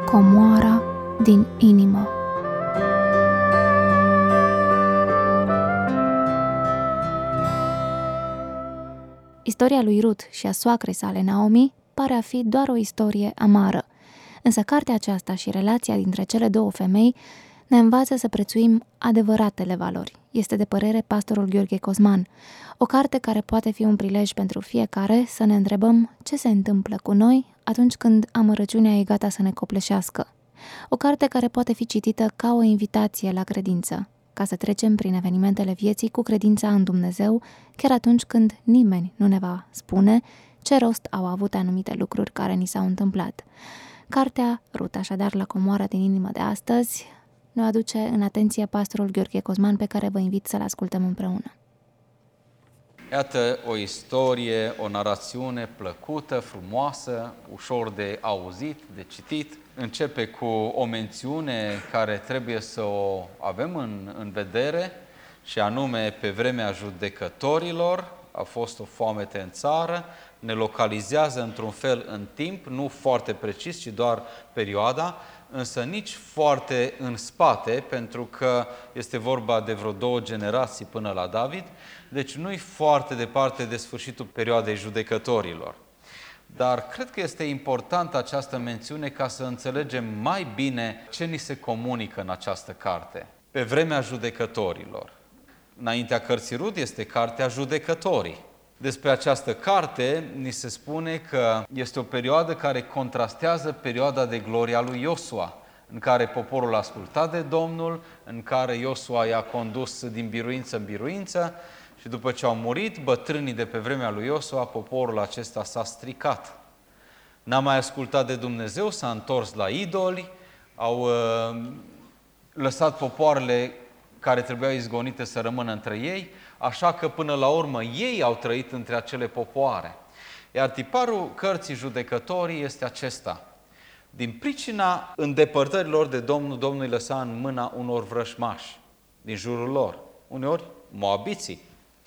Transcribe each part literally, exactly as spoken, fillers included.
Comoara din inimă. Istoria lui Rut și a soacrei sale Naomi pare a fi doar o istorie amară, însă cartea aceasta și relația dintre cele două femei ne învață să prețuim adevăratele valori. Este de părere pastorul Gheorghe Cosman, o carte care poate fi un prilej pentru fiecare să ne întrebăm ce se întâmplă cu noi atunci când amărăciunea e gata să ne copleșească. O carte care poate fi citită ca o invitație la credință, ca să trecem prin evenimentele vieții cu credința în Dumnezeu, chiar atunci când nimeni nu ne va spune ce rost au avut anumite lucruri care ni s-au întâmplat. Cartea Rut, așadar, la Comoara din inimă de astăzi, ne aduce în atenție pastorul Gheorghe Cosman, pe care vă invit să-l ascultăm împreună. Iată o istorie, o narațiune plăcută, frumoasă, ușor de auzit, de citit. Începe cu o mențiune care trebuie să o avem în, în vedere, și anume, pe vremea judecătorilor a fost o foamete în țară, ne localizează într-un fel în timp, nu foarte precis, ci doar perioada, însă nici foarte în spate, pentru că este vorba de vreo două generații până la David, deci nu-i foarte departe de sfârșitul perioadei judecătorilor. Dar cred că este importantă această mențiune ca să înțelegem mai bine ce ni se comunică în această carte. Pe vremea judecătorilor. Înaintea cărții Rut este cartea Judecătorii. Despre această carte ni se spune că este o perioadă care contrastează perioada de gloria lui Iosua, în care poporul a ascultat de Domnul, în care Iosua i-a condus din biruință în biruință și după ce au murit bătrânii de pe vremea lui Iosua, poporul acesta s-a stricat. N-a mai ascultat de Dumnezeu, s-a întors la idoli, au uh, lăsat popoarele care trebuiau izgonite să rămână între ei, așa că până la urmă ei au trăit între acele popoare. Iar tiparul cărții Judecătorii este acesta. Din pricina îndepărtărilor de Domnul, Domnul îi lăsa în mâna unor vrășmași din jurul lor, uneori moabiții.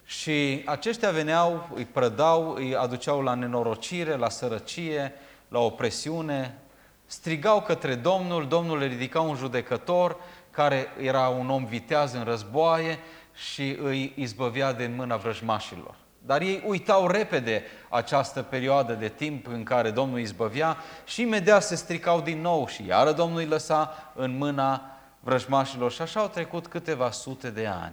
Și aceștia veneau, îi prădau, îi aduceau la nenorocire, la sărăcie, la opresiune, strigau către Domnul, Domnul le ridica un judecător care era un om viteaz în războaie și îi izbăvea de în mâna vrăjmașilor. Dar ei uitau repede această perioadă de timp în care Domnul îi izbăvea și imediat se stricau din nou și iară Domnul îi lăsa în mâna vrăjmașilor și așa au trecut câteva sute de ani.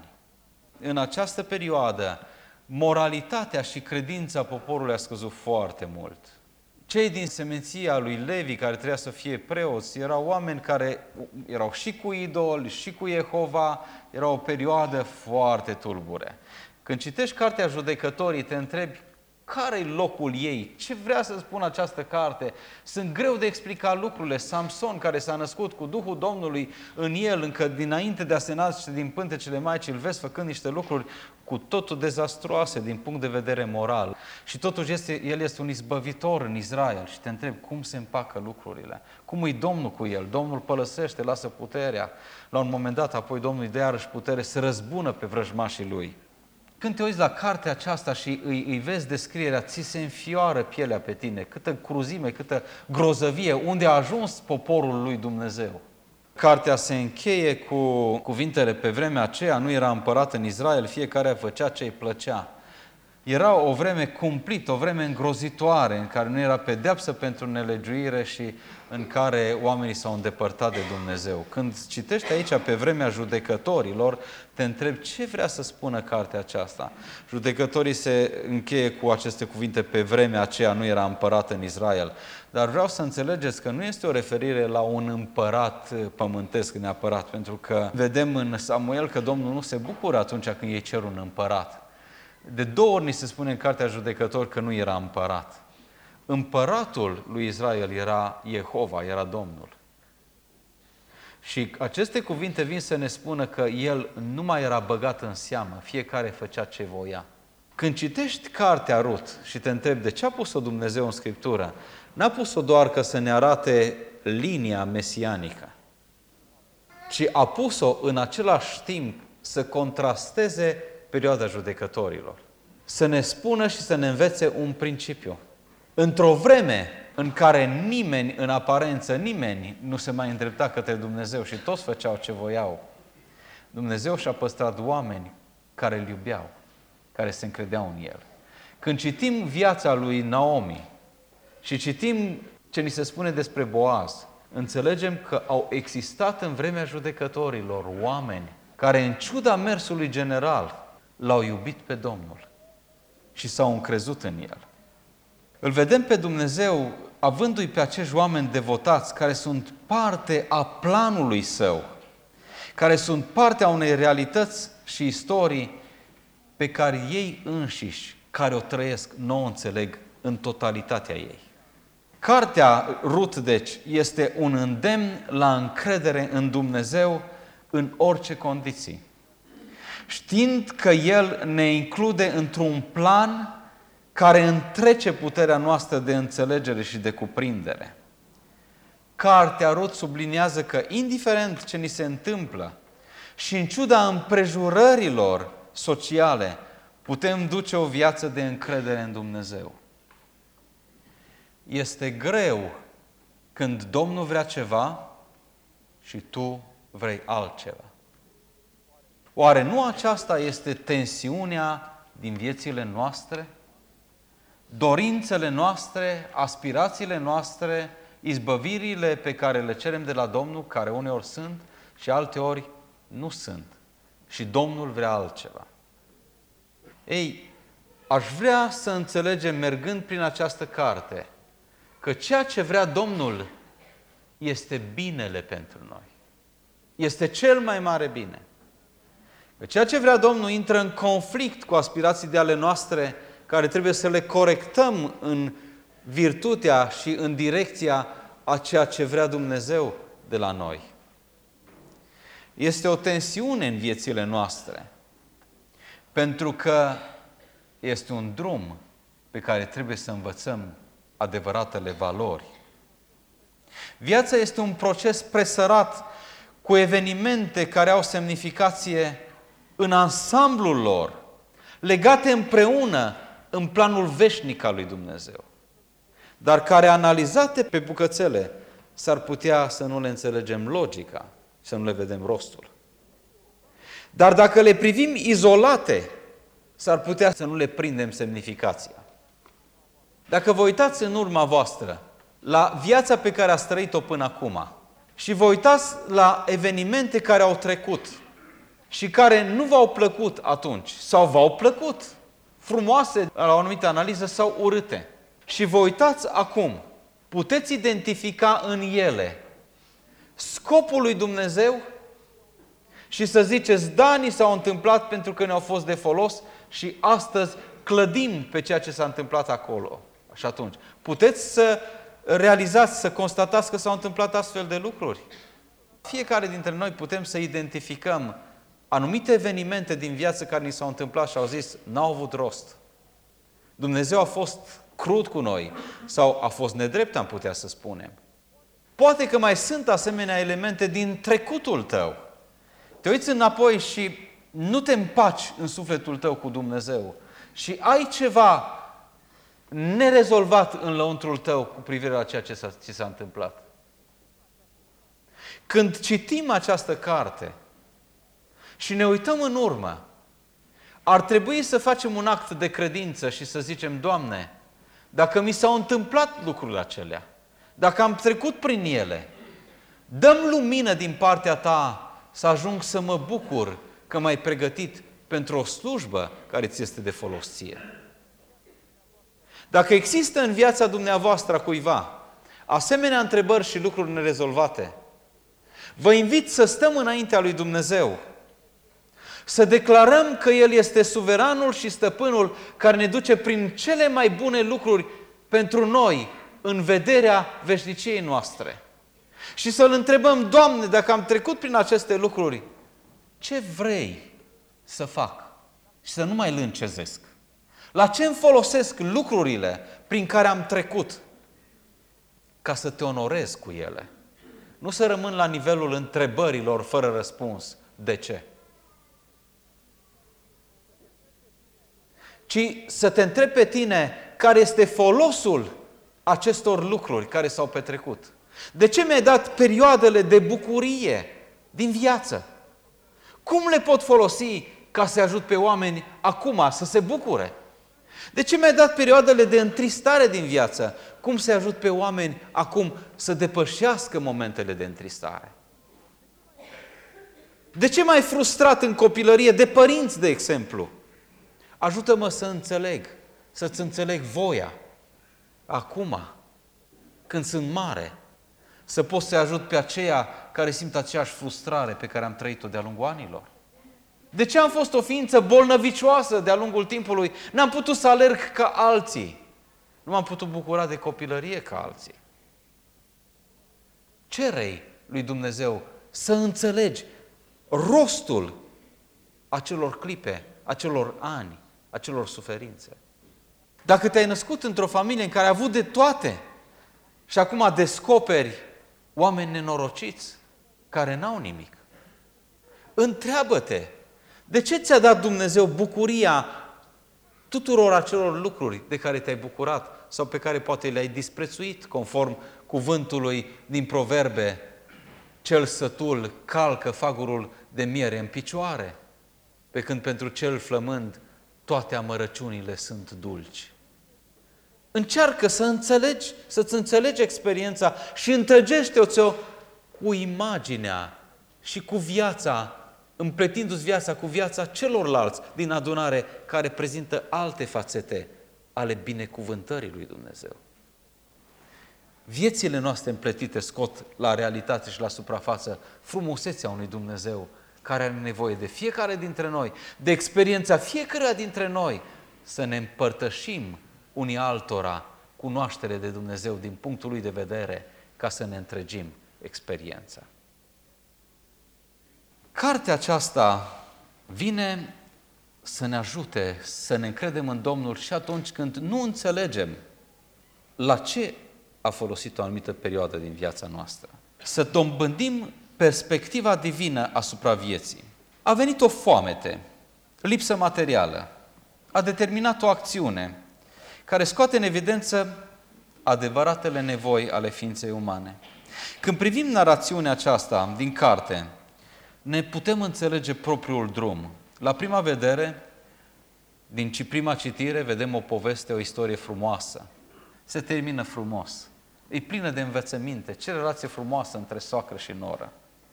În această perioadă, moralitatea și credința poporului a scăzut foarte mult. Cei din semenția lui Levi, care trebuia să fie preoți, erau oameni care erau și cu idoli, și cu Jehova, era o perioadă foarte tulbure. Când citești cartea Judecătorii, te întrebi care-i locul ei, ce vrea să spună această carte. Sunt greu de explicat lucrurile. Samson, care s-a născut cu Duhul Domnului în el, încă dinainte de a se naște din pântecele Maicii, îl vezi făcând niște lucruri cu totul dezastruoase din punct de vedere moral. Și totuși este, el este un izbăvitor în Israel și te întrebi cum se împacă lucrurile. Cum e Domnul cu el? Domnul pălăsește, lasă puterea. La un moment dat, apoi Domnul îi dă iarăși putere să răzbună pe vrăjmașii lui. Când te uiți la cartea aceasta și îi, îi vezi descrierea, ți se înfioară pielea pe tine, câtă cruzime, câtă grozăvie, unde a ajuns poporul lui Dumnezeu. Cartea se încheie cu cuvintele: pe vremea aceea nu era împărat în Israel, fiecare făcea ce îi plăcea. Era o vreme cumplită, o vreme îngrozitoare, în care nu era pedeapsă pentru nelegiuire și în care oamenii s-au îndepărtat de Dumnezeu. Când citești aici pe vremea judecătorilor, te întrebi ce vrea să spună cartea aceasta. Judecătorii se încheie cu aceste cuvinte: pe vremea aceea nu era împărat în Israel. Dar vreau să înțelegeți că nu este o referire la un împărat pământesc neapărat, pentru că vedem în Samuel că Domnul nu se bucură atunci când ei cer un împărat. De două ori ni se spune în cartea Judecători că nu era împărat. Împăratul lui Israel era Jehova, era Domnul. Și aceste cuvinte vin să ne spună că el nu mai era băgat în seamă, fiecare făcea ce voia. Când citești cartea Rut și te întrebi de ce a pus-o Dumnezeu în Scriptură, n-a pus-o doar ca să ne arate linia mesianică, ci a pus-o în același timp să contrasteze perioada judecătorilor. Să ne spună și să ne învețe un principiu. Într-o vreme în care nimeni, în aparență, nimeni nu se mai îndrepta către Dumnezeu și toți făceau ce voiau, Dumnezeu și-a păstrat oameni care îl iubeau, care se încredeau în el. Când citim viața lui Naomi și citim ce ni se spune despre Boaz, înțelegem că au existat în vremea judecătorilor oameni care, în ciuda mersului general, l-au iubit pe Domnul și s-au încrezut în el. Îl vedem pe Dumnezeu avându-i pe acești oameni devotați care sunt parte a planului Său, care sunt parte a unei realități și istorii pe care ei înșiși, care o trăiesc, nu o înțeleg în totalitatea ei. Cartea Rut, deci, este un îndemn la încredere în Dumnezeu în orice condiții. Știind că El ne include într-un plan care întrece puterea noastră de înțelegere și de cuprindere. Cartea Rut subliniază că, indiferent ce ni se întâmplă și în ciuda împrejurărilor sociale, putem duce o viață de încredere în Dumnezeu. Este greu când Domnul vrea ceva și tu vrei altceva. Oare nu aceasta este tensiunea din viețile noastre? Dorințele noastre, aspirațiile noastre, izbăvirile pe care le cerem de la Domnul, care uneori sunt și alteori nu sunt. Și Domnul vrea altceva. Ei, aș vrea să înțelegem, mergând prin această carte, că ceea ce vrea Domnul este binele pentru noi. Este cel mai mare bine. Că ceea ce vrea Domnul intră în conflict cu aspirații de ale noastre, care trebuie să le corectăm în virtutea și în direcția a ceea ce vrea Dumnezeu de la noi. Este o tensiune în viețile noastre, pentru că este un drum pe care trebuie să învățăm adevăratele valori. Viața este un proces presărat cu evenimente care au semnificație în ansamblul lor, legate împreună în planul veșnic al lui Dumnezeu, dar care, analizate pe bucățele, s-ar putea să nu le înțelegem logica, să nu le vedem rostul. Dar dacă le privim izolate, s-ar putea să nu le prindem semnificația. Dacă vă uitați în urma voastră la viața pe care ați trăit-o până acum și vă uitați la evenimente care au trecut și care nu v-au plăcut atunci sau v-au plăcut, frumoase la o anumită analiză sau urâte, și vă uitați acum, puteți identifica în ele scopul lui Dumnezeu și să ziceți, da, ni s-au întâmplat pentru că ne-au fost de folos și astăzi clădim pe ceea ce s-a întâmplat acolo. Și atunci, puteți să realizați, să constatați că s-au întâmplat astfel de lucruri. Fiecare dintre noi putem să identificăm anumite evenimente din viață care ni s-au întâmplat și au zis, n-au avut rost. Dumnezeu a fost crud cu noi sau a fost nedrept, am putea să spunem. Poate că mai sunt asemenea elemente din trecutul tău. Te uiți înapoi și nu te împaci în sufletul tău cu Dumnezeu și ai ceva nerezolvat în lăuntrul tău cu privire la ceea ce s-a, ce s-a întâmplat. Când citim această carte și ne uităm în urmă, ar trebui să facem un act de credință și să zicem, Doamne, dacă mi s-au întâmplat lucrurile acelea, dacă am trecut prin ele, dă-mi lumină din partea Ta să ajung să mă bucur că m-ai pregătit pentru o slujbă care ți este de folos ție. Dacă există în viața dumneavoastră a cuiva asemenea întrebări și lucruri nerezolvate, vă invit să stăm înaintea lui Dumnezeu, să declarăm că El este suveranul și stăpânul care ne duce prin cele mai bune lucruri pentru noi în vederea veșniciei noastre. Și să-L întrebăm, Doamne, dacă am trecut prin aceste lucruri, ce vrei să fac? Și să nu mai îl încezesc. La ce îmi folosesc lucrurile prin care am trecut? Ca să te onorez cu ele. Nu să rămân la nivelul întrebărilor fără răspuns. De ce? Ci să te întrebi pe tine care este folosul acestor lucruri care s-au petrecut? De ce mi-ai dat perioadele de bucurie din viață? Cum le pot folosi ca să ajut pe oameni acum să se bucure? De ce mi-ai dat perioadele de întristare din viață? Cum să ajut pe oameni acum să depășească momentele de întristare? De ce m-ai frustrat în copilărie de părinți, de exemplu? Ajută-mă să înțeleg, să-ți înțeleg voia. Acum, când sunt mare, să pot să ajut pe aceia care simt aceeași frustrare pe care am trăit-o de-a lungul anilor. De ce am fost o ființă bolnăvicioasă de-a lungul timpului? N-am putut să alerg ca alții. Nu m-am putut bucura de copilărie ca alții. Cere-i lui Dumnezeu să înțelegi rostul acelor clipe, acelor ani, acelor suferințe. Dacă te-ai născut într-o familie în care ai avut de toate și acum descoperi oameni nenorociți care n-au nimic, întreabă-te, de ce ți-a dat Dumnezeu bucuria tuturor acelor lucruri de care te-ai bucurat sau pe care poate le-ai disprețuit, conform cuvântului din Proverbe, cel sătul calcă fagurul de miere în picioare, pe când pentru cel flămând toate amărăciunile sunt dulci. Încearcă să înțelegi, să-ți înțelegi experiența și întregește-o cu imaginea și cu viața, împletindu-ți viața cu viața celorlalți din adunare care prezintă alte fațete ale binecuvântării lui Dumnezeu. Viețile noastre împletite scot la realitate și la suprafață frumusețea unui Dumnezeu care are nevoie de fiecare dintre noi, de experiența fiecăruia dintre noi, să ne împărtășim unii altora cunoaștere de Dumnezeu din punctul lui de vedere, ca să ne întregim experiența. Cartea aceasta vine să ne ajute să ne încredem în Domnul și atunci când nu înțelegem la ce a folosit o anumită perioadă din viața noastră. Să dobândim perspectiva divină asupra vieții. A venit o foamete, lipsă materială, a determinat o acțiune care scoate în evidență adevăratele nevoi ale ființei umane. Când privim narațiunea aceasta din carte, ne putem înțelege propriul drum. La prima vedere, din prima citire, vedem o poveste, o istorie frumoasă. Se termină frumos. E plină de învățăminte. Ce relație frumoasă între soacră și noră.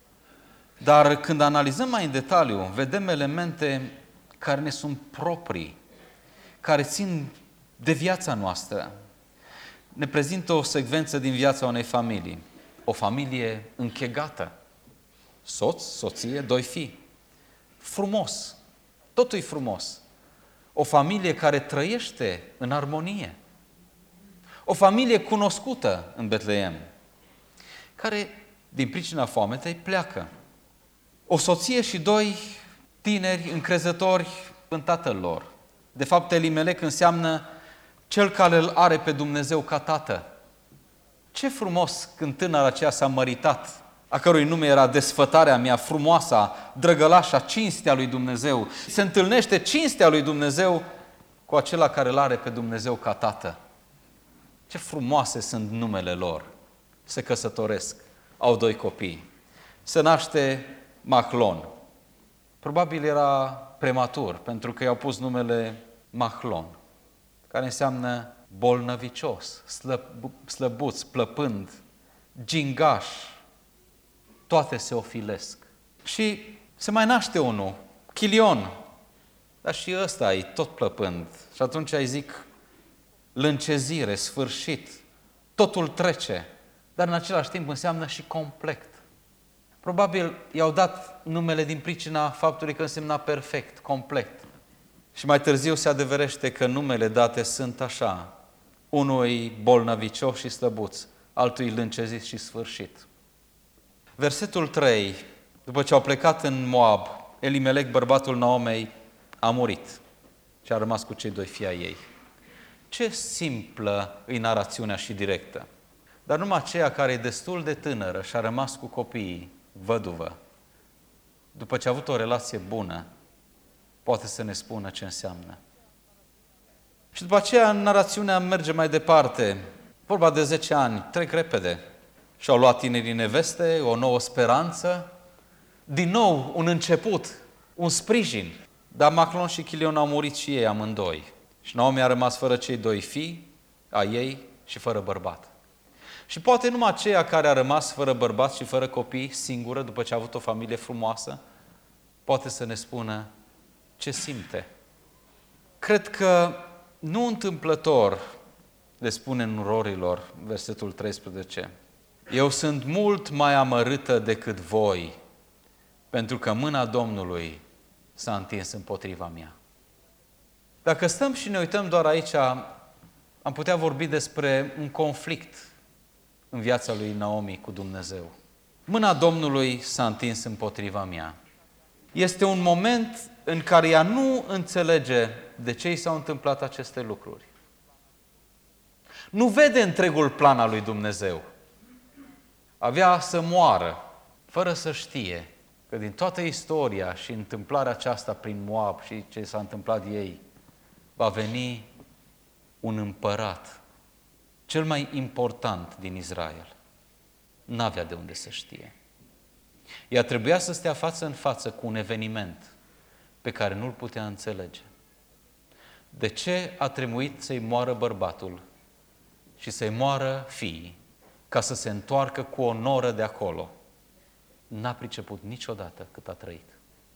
Dar când analizăm mai în detaliu, vedem elemente care ne sunt proprii, care țin de viața noastră. Ne prezintă o secvență din viața unei familii. O familie închegată. Soț, soție, doi fii. Frumos. Totul e frumos. O familie care trăiește în armonie. O familie cunoscută în Betleem, care, din pricina foametei, pleacă. O soție și doi tineri încrezători în tatăl lor. De fapt, Elimelec înseamnă cel care îl are pe Dumnezeu ca tată. Ce frumos când tânăra aceea s-a măritat, a cărui nume era desfătarea mea, frumoasa, drăgălașa, cinstea lui Dumnezeu. Se întâlnește cinstea lui Dumnezeu cu acela care îl are pe Dumnezeu ca tată. Ce frumoase sunt numele lor. Se căsătoresc, au doi copii. Se naște Machlon. Probabil era prematur, pentru că i-au pus numele Machlon, care înseamnă bolnăvicios, slăb, slăbuț, plăpând, gingaș. Toate se ofilesc. Și se mai naște unul, Chilion, dar și ăsta e tot plăpând. Și atunci îi zic lâncezire, sfârșit, totul trece, dar în același timp înseamnă și complet. Probabil i-au dat numele din pricina faptului că însemna perfect, complet. Și mai târziu se adeverește că numele date sunt așa, unul e bolnăvicios și slăbuț, altul e lâncezit și sfârșit. Versetul trei, după ce au plecat în Moab, Elimelec, bărbatul Naomei, a murit și a rămas cu cei doi fii ai ei. Ce simplă e narațiunea și directă. Dar numai aceea care e destul de tânără și a rămas cu copiii, văduvă, după ce a avut o relație bună, poate să ne spună ce înseamnă. Și după aceea narațiunea merge mai departe. Vorba de zece ani, trec repede. Și-au luat tinerii neveste, o nouă speranță, din nou un început, un sprijin. Dar Maclon și Chilion au murit și ei amândoi. Și Naomi a rămas fără cei doi fii a ei și fără bărbat. Și poate numai aceea care a rămas fără bărbat și fără copii, singură, după ce a avut o familie frumoasă, poate să ne spună ce simte. Cred că nu întâmplător le spune nurorilor, versetul treisprezece, eu sunt mult mai amărâtă decât voi, pentru că mâna Domnului s-a întins împotriva mea. Dacă stăm și ne uităm doar aici, am putea vorbi despre un conflict în viața lui Naomi cu Dumnezeu. Mâna Domnului s-a întins împotriva mea. Este un moment în care ea nu înțelege de ce i s-au întâmplat aceste lucruri. Nu vede întregul plan al lui Dumnezeu. Avea să moară, fără să știe că din toată istoria și întâmplarea aceasta prin Moab și ce s-a întâmplat ei, va veni un împărat, cel mai important din Israel. N-avea de unde să știe. Ea trebuia să stea față în față cu un eveniment pe care nu-l putea înțelege. De ce a trebuit să-i moară bărbatul și să-i moară fiii, ca să se întoarcă cu o noră de acolo? N-a priceput niciodată cât a trăit.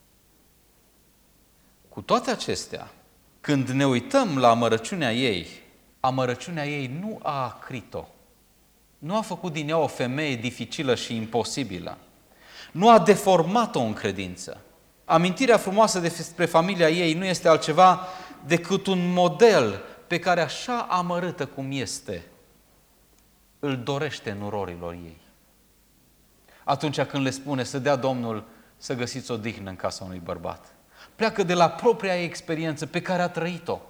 Cu toate acestea, când ne uităm la amărăciunea ei, amărăciunea ei nu a acrit-o. Nu a făcut din ea o femeie dificilă și imposibilă. Nu a deformat-o în credință. Amintirea frumoasă despre familia ei nu este altceva decât un model pe care, așa amărâtă cum este, îl dorește nurorilor ei. Atunci când le spune să dea Domnul să găsiți odihnă în casa unui bărbat. Pleacă de la propria ei experiență pe care a trăit-o.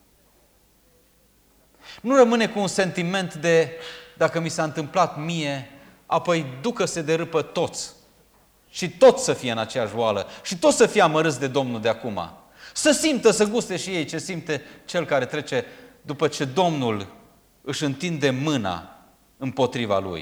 Nu rămâne cu un sentiment de, dacă mi s-a întâmplat mie, apoi ducă-se de râpă toți. Și toți să fie în aceeași oală. Și toți să fie amărâți de Domnul de acum. Să simtă, să guste și ei ce simte cel care trece după ce Domnul își întinde mâna împotriva lui.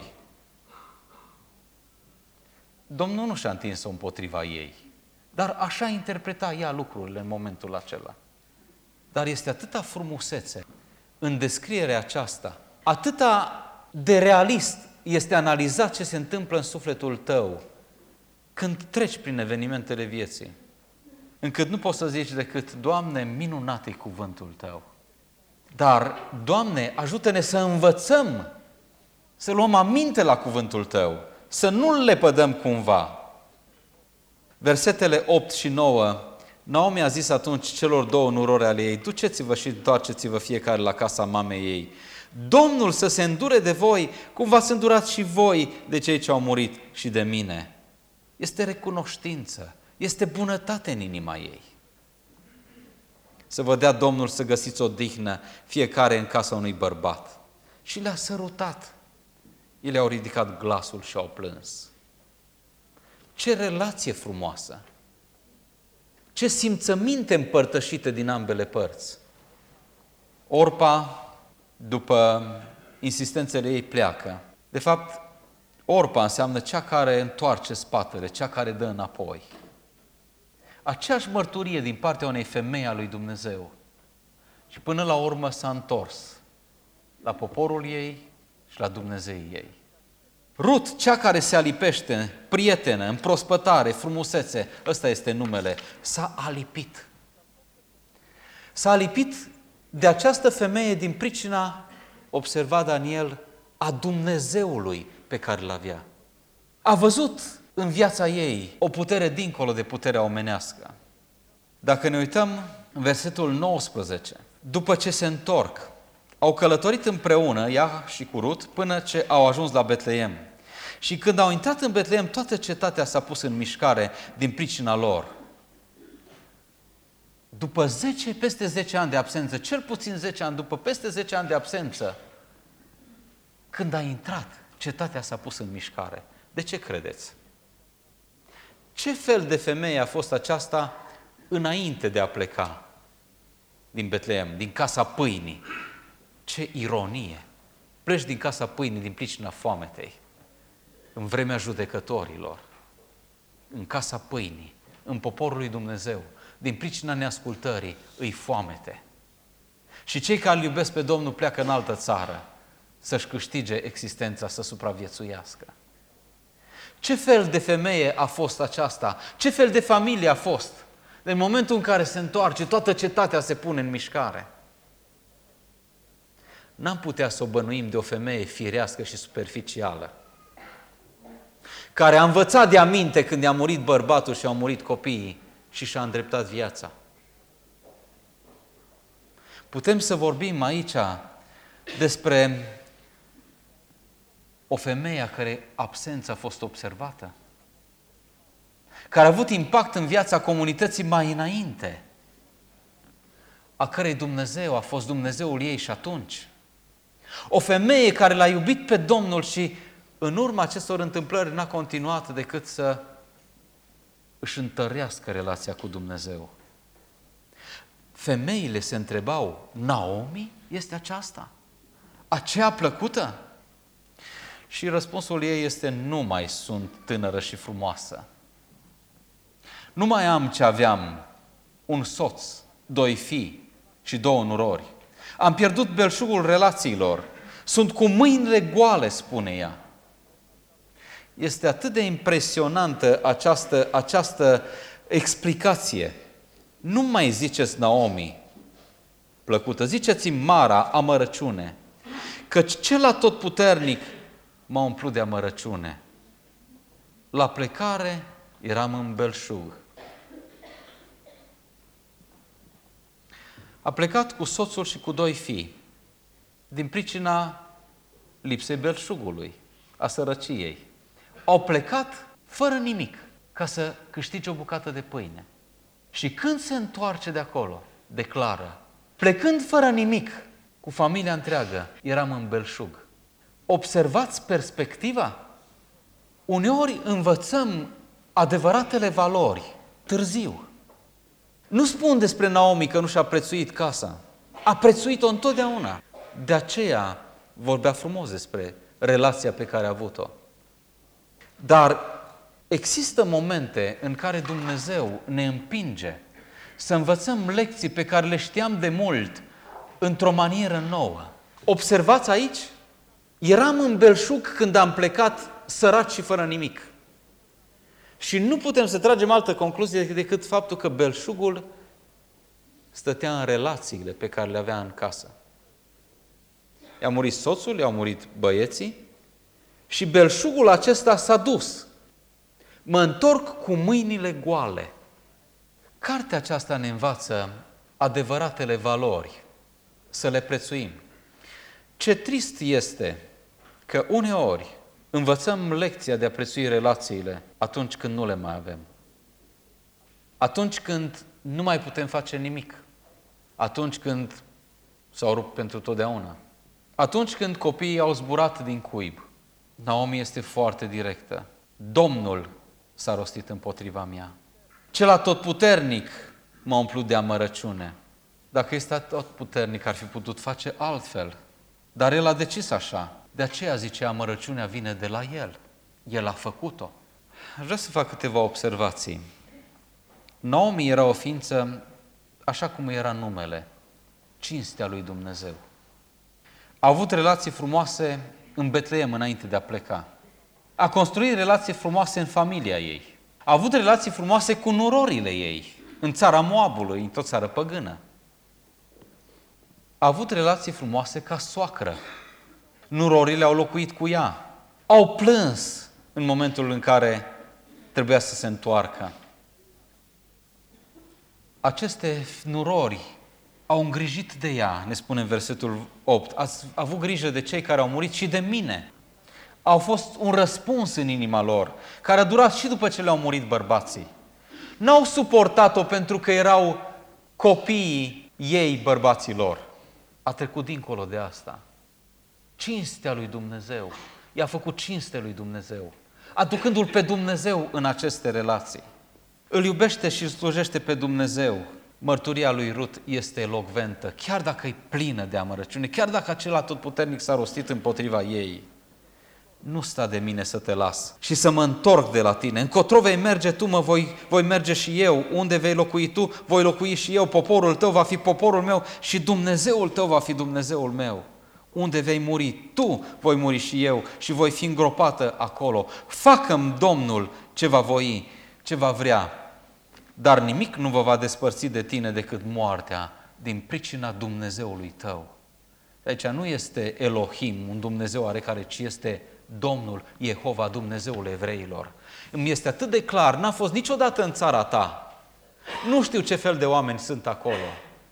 Domnul nu și-a întins-o împotriva ei. Dar așa interpreta ea lucrurile în momentul acela. Dar este atâta frumusețe în descrierea aceasta, atâta de realist este analizat ce se întâmplă în sufletul tău când treci prin evenimentele vieții, încât nu poți să zici decât, Doamne, minunat e cuvântul Tău. Dar, Doamne, ajută-ne să învățăm, să luăm aminte la cuvântul Tău, să nu-l lepădăm cumva. Versetele opt și nouă, Naomi a zis atunci celor două nurori ale ei, duceți-vă și întoarceți-vă fiecare la casa mamei ei. Domnul să se îndure de voi, cum v-ați îndurat și voi de cei ce au murit și de mine. Este recunoștință, este bunătate în inima ei. Să vă dea Domnul să găsiți odihnă fiecare în casa unui bărbat. Și le-a sărutat. Ele au ridicat glasul și au plâns. Ce relație frumoasă! Ce simțăminte împărtășite din ambele părți! Orpa, după insistențele ei, pleacă. De fapt, Orpa înseamnă cea care întoarce spatele, cea care dă înapoi. Aceeași mărturie din partea unei femei a lui Dumnezeu. Și până la urmă s-a întors la poporul ei și la Dumnezeii ei. Rut, cea care se alipește, prietenă, în prospătare, frumusețe, ăsta este numele, s-a alipit. S-a alipit de această femeie din pricina, observa Daniel, a Dumnezeului pe care îl avea. A văzut în viața ei o putere dincolo de puterea omenească. Dacă ne uităm în versetul nouăsprezece, după ce se întorc, au călătorit împreună, ea și cu Rut, până ce au ajuns la Betleem. Și când au intrat în Betleem, toată cetatea s-a pus în mișcare din pricina lor. După zece, peste zece ani de absență, cel puțin zece ani, după peste zece ani de absență, când a intrat, cetatea s-a pus în mișcare. De ce credeți? Ce fel de femeie a fost aceasta înainte de a pleca din Betleem, din casa pâinii? Ce ironie! pleci din casa pâinii din pricina foametei, în vremea judecătorilor, în casa pâinii, în poporul lui Dumnezeu, din pricina neascultării, îi foamete. Și cei care îl iubesc pe Domnul pleacă în altă țară să-și câștige existența, să supraviețuiască. Ce fel de femeie a fost aceasta? Ce fel de familie a fost? În momentul în care se întoarce, toată cetatea se pune în mișcare. N-am putea să o bănuim de o femeie firească și superficială, care a învățat de aminte când i-a murit bărbatul și au murit copiii și și-a îndreptat viața. Putem să vorbim aici despre o femeie a care absența a fost observată, care a avut impact în viața comunității mai înainte, a cărei Dumnezeu a fost Dumnezeul ei și atunci. O femeie care l-a iubit pe Domnul și în urma acestor întâmplări n-a continuat decât să își întărească relația cu Dumnezeu. Femeile se întrebau, Naomi este aceasta? Aceea plăcută? Și răspunsul ei este, nu mai sunt tânără și frumoasă. Nu mai am ce aveam, un soț, doi fii și două nurori. Am pierdut belșugul relațiilor. Sunt cu mâinile goale, spune ea. Este atât de impresionantă această, această explicație. Nu mai ziceți Naomi, plăcută, ziceți-mi Mara, amărăciune, căci cel atotputernic m-a umplut de amărăciune. La plecare eram în belșug. A plecat cu soțul și cu doi fii, din pricina lipsei belșugului, a sărăciei. Au plecat fără nimic, ca să câștige o bucată de pâine. Și când se întoarce de acolo, declară, plecând fără nimic, cu familia întreagă, eram în belșug. Observați perspectiva? Uneori învățăm adevăratele valori târziu. Nu spun despre Naomi că nu și-a prețuit casa. A prețuit-o întotdeauna. De aceea vorbea frumos despre relația pe care a avut-o. Dar există momente în care Dumnezeu ne împinge să învățăm lecții pe care le știam de mult într-o manieră nouă. Observați aici? Eram în belșug când am plecat săraci și fără nimic. Și nu putem să tragem altă concluzie decât faptul că belșugul stătea în relațiile pe care le avea în casă. I-a murit soțul, i-au murit băieții și belșugul acesta s-a dus. Mă întorc cu mâinile goale. Cartea aceasta ne învață adevăratele valori, să le prețuim. Ce trist este că uneori învățăm lecția de a prețui relațiile atunci când nu le mai avem. Atunci când nu mai putem face nimic. Atunci când s-au rupt pentru totdeauna. Atunci când copiii au zburat din cuib. Naomi este foarte directă. Domnul s-a rostit împotriva mea. Cel atotputernic m-a umplut de amărăciune. Dacă este atotputernic, ar fi putut face altfel. Dar el a decis așa. De aceea zice, amărăciunea vine de la el. El a făcut-o. Aș vrea să fac câteva observații. Naomi era o ființă, așa cum era numele, cinstea lui Dumnezeu. A avut relații frumoase în Betleem înainte de a pleca. A construit relații frumoase în familia ei. A avut relații frumoase cu nurorile ei, în țara Moabului, în tot țară păgână. A avut relații frumoase ca soacră. Nurorile au locuit cu ea. Au plâns în momentul în care trebuia să se întoarcă. Aceste nurori au îngrijit de ea, ne spune în versetul opt. Ați avut grijă de cei care au murit și de mine. Au fost un răspuns în inima lor, care a durat și după ce le-au murit bărbații. N-au suportat-o pentru că erau copiii ei, bărbații lor. A trecut dincolo de asta. Cinstea lui Dumnezeu. I-a făcut cinste lui Dumnezeu, aducându-L pe Dumnezeu în aceste relații. Îl iubește și îl slujește pe Dumnezeu. Mărturia lui Rut este elocventă, chiar dacă e plină de amărăciune, chiar dacă acela atotputernic s-a rostit împotriva ei. Nu sta de mine să te las și să mă întorc de la tine. Încotro vei merge tu, mă voi, voi merge și eu. Unde vei locui tu, voi locui și eu. Poporul tău va fi poporul meu și Dumnezeul tău va fi Dumnezeul meu. Unde vei muri tu, voi muri și eu și voi fi îngropată acolo. Facă-mi Domnul ce va voi, ce va vrea, dar nimic nu vă va despărți de tine decât moartea din pricina Dumnezeului tău. Aici nu este Elohim, un Dumnezeu oarecare, ci este Domnul, Jehova, Dumnezeul evreilor. Îmi este atât de clar, n-am fost niciodată în țara ta. Nu știu ce fel de oameni sunt acolo.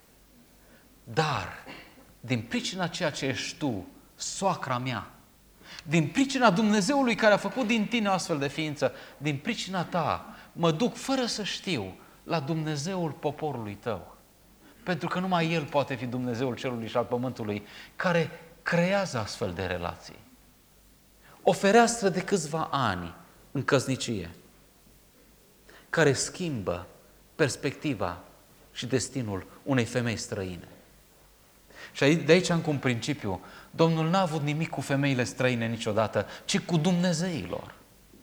Dar, din pricina ceea ce ești tu, soacra mea, din pricina Dumnezeului care a făcut din tine o astfel de ființă, din pricina ta, mă duc fără să știu la Dumnezeul poporului tău. Pentru că numai El poate fi Dumnezeul cerului și al pământului, care creează astfel de relații. O fereastră de câțiva ani în căsnicie, care schimbă perspectiva și destinul unei femei străine. Și de aici am un principiu. Domnul n-a avut nimic cu femeile străine niciodată, ci cu dumnezeilor.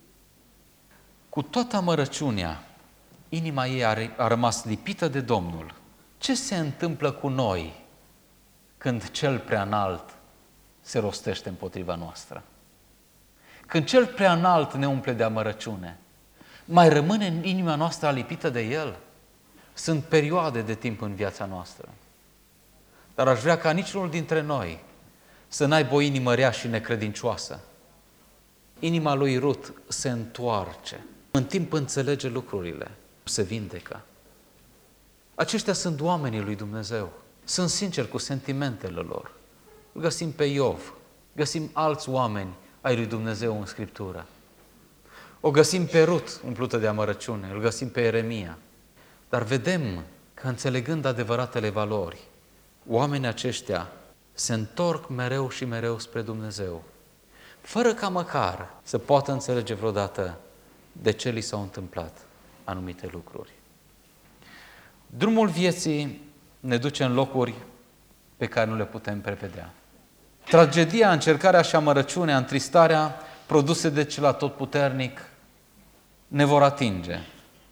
Cu toată amărăciunea, inima ei a, a rămas lipită de Domnul. Ce se întâmplă cu noi când cel preanalt se rostește împotriva noastră? Când cel preanalt ne umple de amărăciune, mai rămâne în inima noastră alipită de El? Sunt perioade de timp în viața noastră. Dar aș vrea ca niciunul dintre noi să n-aibă o inimă rea și necredincioasă. Inima lui Rut se întoarce. În timp înțelege lucrurile, se vindecă. Aceștia sunt oamenii lui Dumnezeu. Sunt sinceri cu sentimentele lor. Îl găsim pe Iov, găsim alți oameni ai lui Dumnezeu în Scriptură. O găsim pe Rut, umplută de amărăciune, îl găsim pe Ieremia. Dar vedem că înțelegând adevăratele valori, oamenii aceștia se întorc mereu și mereu spre Dumnezeu, fără ca măcar să poată înțelege vreodată de ce li s-au întâmplat anumite lucruri. Drumul vieții ne duce în locuri pe care nu le putem prevedea. Tragedia, încercarea și amărăciunea, întristarea produse de cel atotputernic ne vor atinge.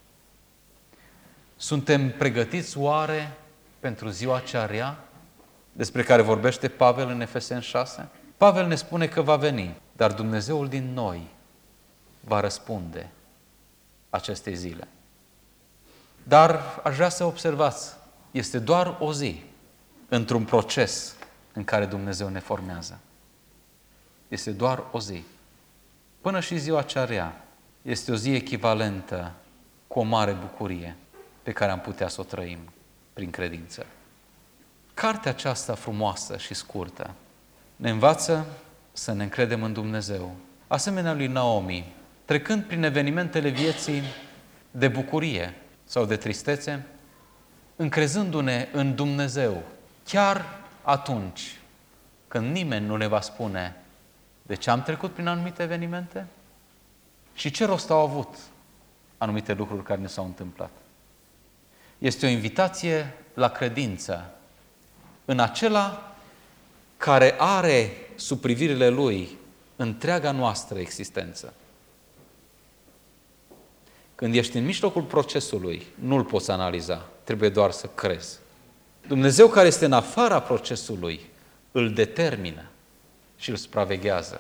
Suntem pregătiți oare pentru ziua cea rea, despre care vorbește Pavel în Efeseni șase? Pavel ne spune că va veni, dar Dumnezeul din noi va răspunde acestei zile. Dar aș vrea să observați, este doar o zi într-un proces în care Dumnezeu ne formează. Este doar o zi. Până și ziua cea rea este o zi echivalentă cu o mare bucurie pe care am putea să o trăim prin credință. Cartea aceasta frumoasă și scurtă ne învață să ne încredem în Dumnezeu. Asemenea lui Naomi, trecând prin evenimentele vieții de bucurie sau de tristețe, încrezându-ne în Dumnezeu, chiar atunci când nimeni nu ne va spune de ce am trecut prin anumite evenimente și ce rost au avut anumite lucruri care ne s-au întâmplat. Este o invitație la credință în acela care are sub privirile Lui întreaga noastră existență. Când ești în mijlocul procesului, nu-l poți analiza, trebuie doar să crezi. Dumnezeu care este în afara procesului, îl determină și îl supraveghează.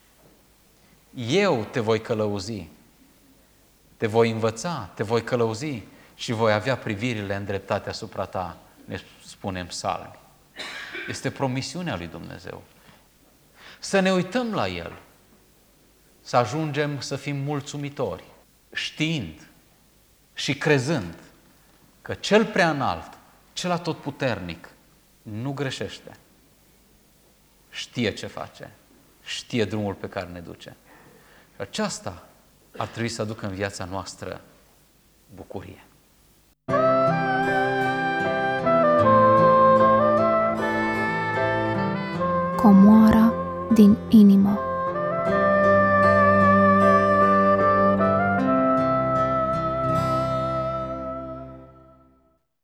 Eu te voi călăuzi, te voi învăța, te voi călăuzi și voi avea privirile îndreptate asupra ta, ne spune în Psalmi. Este promisiunea lui Dumnezeu. Să ne uităm la El, să ajungem să fim mulțumitori, știind și crezând că Cel Preaînalt, Cel Atotputernic, nu greșește. Știe ce face, știe drumul pe care ne duce. Și aceasta ar trebui să aducă în viața noastră bucurie. Comoara din inimă.